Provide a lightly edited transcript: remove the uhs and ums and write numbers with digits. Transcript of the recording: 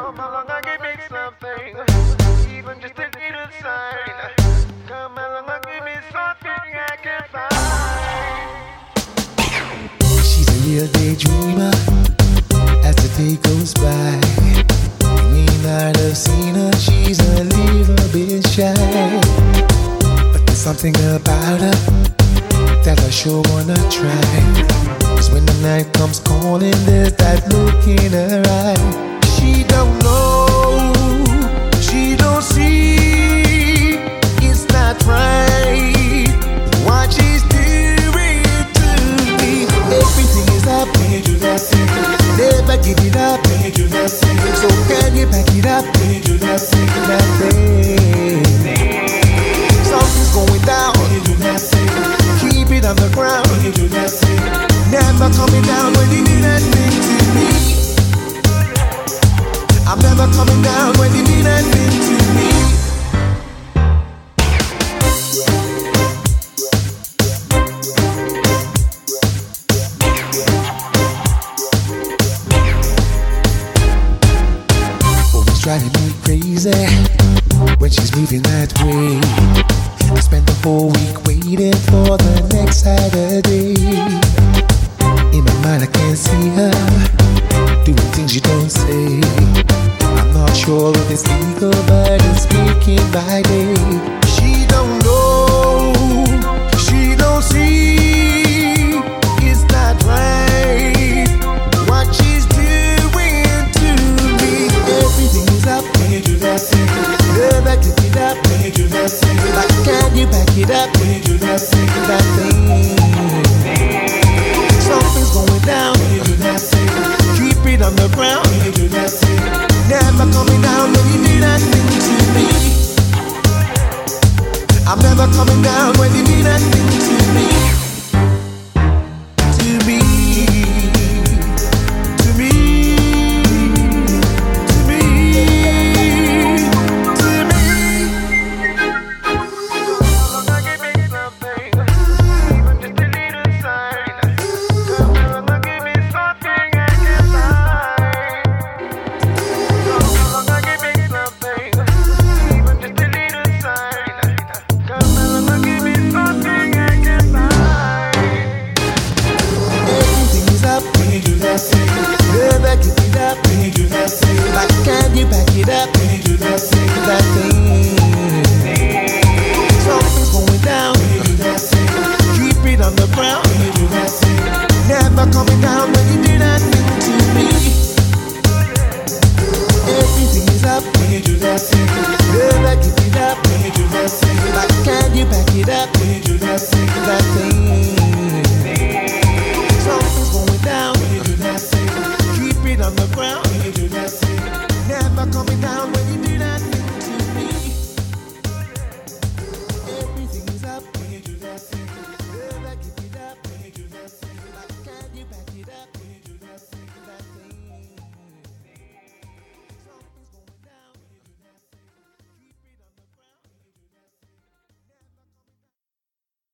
Come along, I give me something, even just a little sign. Come along, I give me something I can find. She's a real daydreamer as the day goes by. You may not have seen her, she's a little bit shy, but there's something about her that I sure wanna try. Cause when the night comes calling, there's that look in her eye. She don't know, she don't see, it's not right what she's doing to me. Everything is up when you do that thing. Never give it up when you do that thing. So can you back it up when you do that thing? That thing. Something's going down when you do that thing. Keep it on the ground when you do that thing. Never coming down when you do that thing to me. I'm never coming down when you do that thing to me. Always driving me crazy when she's moving that way. I spend the whole week waiting for the next Saturday. In my mind I can't see her doing things you don't say. I'm not sure if it's legal, but it's making my day. She don't know, she don't see, it's not right what she's doing to me. Everything is up when you do that thing. Never give it up when you do that thing. Like can you back it up when you do that thing? That thing. Something's going down when you do that thing. Keep it on the ground when you do that thing. Never coming down when you do that thing to me. I'm never coming down when you do that thing to me. To me. To me. To me. To me. Come along, I give me something, even just a little sign. Come along, I give me something I can find. Come along, I give me something, even just a little sign. Come along, I give me something I can find. Everything is up when you do that thing. Never give it up when you do that thing. Like can you back it up when you do that thing? That thing. Something's going down when you do that thing. Keep it on the ground when you do that thing. Never coming down when you do that thing to me. Everything is up when you do that thing. Never give it up when you do that thing. Like can you back it up when you do that thing? That thing. Something's going down when you do that thing. Keep it on the ground when you do that thing. Never coming down when you do